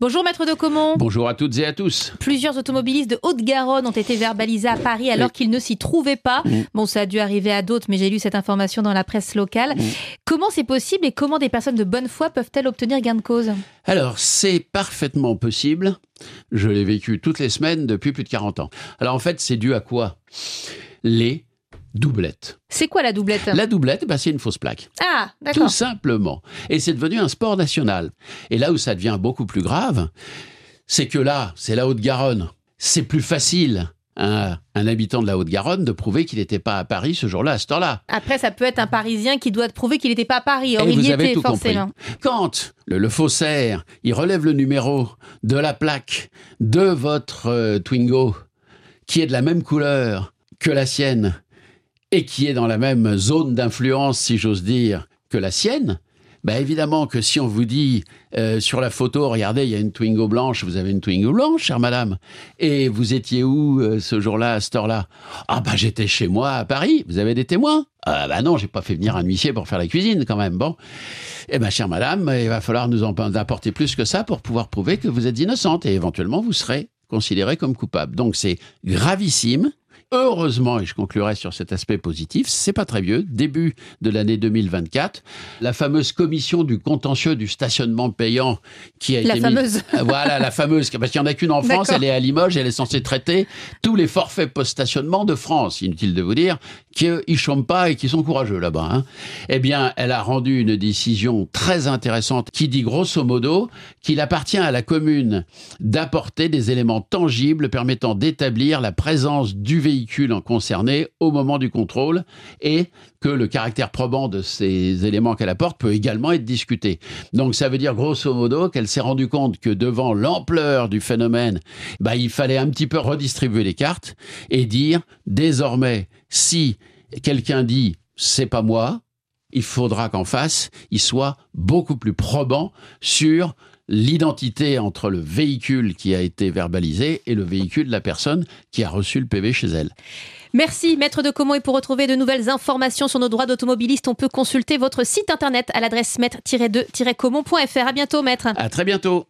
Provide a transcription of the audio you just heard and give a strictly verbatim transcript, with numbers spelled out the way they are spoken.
Bonjour Maître de Caumont. Bonjour à toutes et à tous. Plusieurs automobilistes de Haute-Garonne ont été verbalisés à Paris alors oui. qu'ils ne s'y trouvaient pas. Mmh. Bon, ça a dû arriver à d'autres, mais j'ai lu cette information dans la presse locale. Mmh. Comment c'est possible et comment des personnes de bonne foi peuvent-elles obtenir gain de cause ? Alors, c'est parfaitement possible. Je l'ai vécu toutes les semaines depuis plus de quarante ans. Alors en fait, c'est dû à quoi ? Les doublette. C'est quoi la doublette ? La doublette, bah, c'est une fausse plaque. Ah, d'accord. Tout simplement. Et c'est devenu un sport national. Et là où ça devient beaucoup plus grave, c'est que là, c'est la Haute-Garonne. C'est plus facile à un habitant de la Haute-Garonne de prouver qu'il n'était pas à Paris ce jour-là, à cette heure-là. Après, ça peut être un Parisien qui doit prouver qu'il n'était pas à Paris. Or, Et il vous y avez était, tout forcément. Compris. Quand le, le faussaire, il relève le numéro de la plaque de votre euh, Twingo, qui est de la même couleur que la sienne, et qui est dans la même zone d'influence, si j'ose dire, que la sienne, bah évidemment que si on vous dit euh, sur la photo, regardez, il y a une Twingo blanche, vous avez une Twingo blanche, chère madame, et vous étiez où euh, ce jour-là, à cette heure-là ? Ah bah j'étais chez moi à Paris, vous avez des témoins ? Ah bah non, j'ai pas fait venir un huissier pour faire la cuisine quand même, bon. Eh ben chère madame, il va falloir nous en apporter plus que ça pour pouvoir prouver que vous êtes innocente, et éventuellement vous serez considérée comme coupable. Donc c'est gravissime. Heureusement, et je conclurai sur cet aspect positif, c'est pas très vieux, début de l'année deux mille vingt-quatre, la fameuse commission du contentieux du stationnement payant qui a la été fameuse. mise... Voilà, la fameuse, parce qu'il n'y en a qu'une en France, D'accord. Elle est à Limoges, elle est censée traiter tous les forfaits post-stationnement de France. Inutile de vous dire qu'ils ne chôment pas et qu'ils sont courageux là-bas. Hein. Eh bien, elle a rendu une décision très intéressante qui dit grosso modo qu'il appartient à la commune d'apporter des éléments tangibles permettant d'établir la présence du véhicule en concerné au moment du contrôle et que le caractère probant de ces éléments qu'elle apporte peut également être discuté. Donc ça veut dire grosso modo qu'elle s'est rendue compte que devant l'ampleur du phénomène, bah, il fallait un petit peu redistribuer les cartes et dire désormais si quelqu'un dit c'est pas moi, il faudra qu'en face il soit beaucoup plus probant sur l'identité entre le véhicule qui a été verbalisé et le véhicule de la personne qui a reçu le P V chez elle. Merci Maître de Caumont, et pour retrouver de nouvelles informations sur nos droits d'automobiliste, on peut consulter votre site internet à l'adresse maître tiret deux tiret caumont point f r. À bientôt Maître. À très bientôt.